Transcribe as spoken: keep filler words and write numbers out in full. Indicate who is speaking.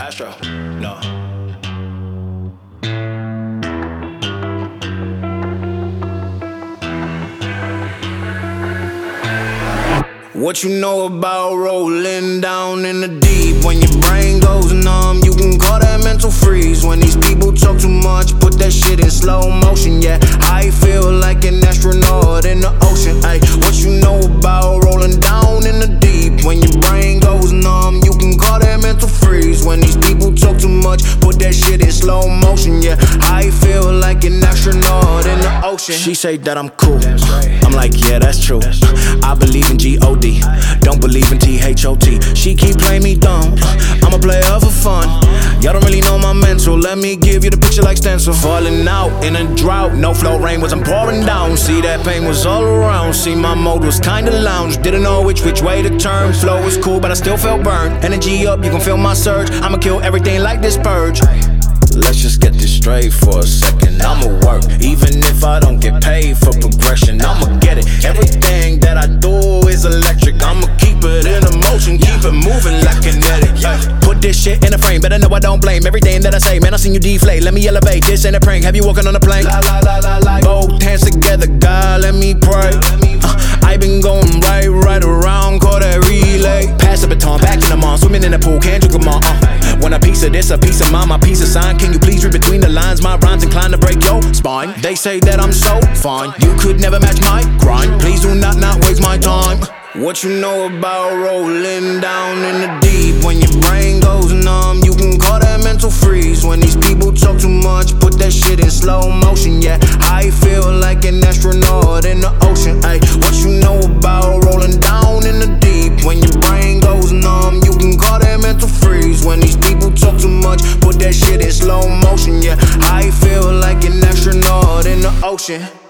Speaker 1: Astro, no. What you know about rolling down in the deep? When your brain goes numb, you can call that mental freeze. When these people talk too much, put that shit in slow motion. Yeah, I feel like an astronaut in the ocean. Ay, what you know about rolling down in the deep? When your brain goes numb, you can call that mental freeze. When these people talk too much, put that shit in slow motion. Yeah, I feel like an astronaut in the ocean. She say that I'm cool, I'm like, yeah, that's true. I believe in G O D, don't believe in T H O T. She keep playing me dumb, I'm a player for fun. Y'all don't really know my mental, let me give you the picture like stencil. Falling out in a drought, no flow rain wasn't pouring down. See, that pain was all around, see my mode was kinda lounge. Didn't know which which way to turn, flow was cool but I still felt burned. Energy up, you can feel my surge, I'ma kill everything like this purge. Let's just get this straight for a second. I'ma work, even if I don't get paid for progression. I'ma get it, everything that I do is electric. I'ma keep it in motion, keep it moving like kinetic. Put this shit in a frame, better know I don't blame everything that I say. Man, I seen you deflate, let me elevate. This ain't a prank, have you walking on a plane? Both hands together, God, let me pray. uh, I been going right, right around, call that relay. Pass the baton, back in the mall, swimming in the pool, can't drink them all. uh. Want a piece of this, a piece of mine, my piece of sign. Can you please read between the lines? My rhymes inclined to break your spine. They say that I'm so fine, you could never match my grind. Please do not not waste my time. What you know about rolling down in the deep? When your brain goes numb, you can call that mental freeze. When these people talk too much, put that shit in slow motion. Yeah, I feel like an astronaut in the ocean. Ay, what you know about rolling down in the deep? When your brain goes numb, you can call that mental freeze. When these people talk too much, put that shit in slow motion. Yeah, I feel like an astronaut in the ocean.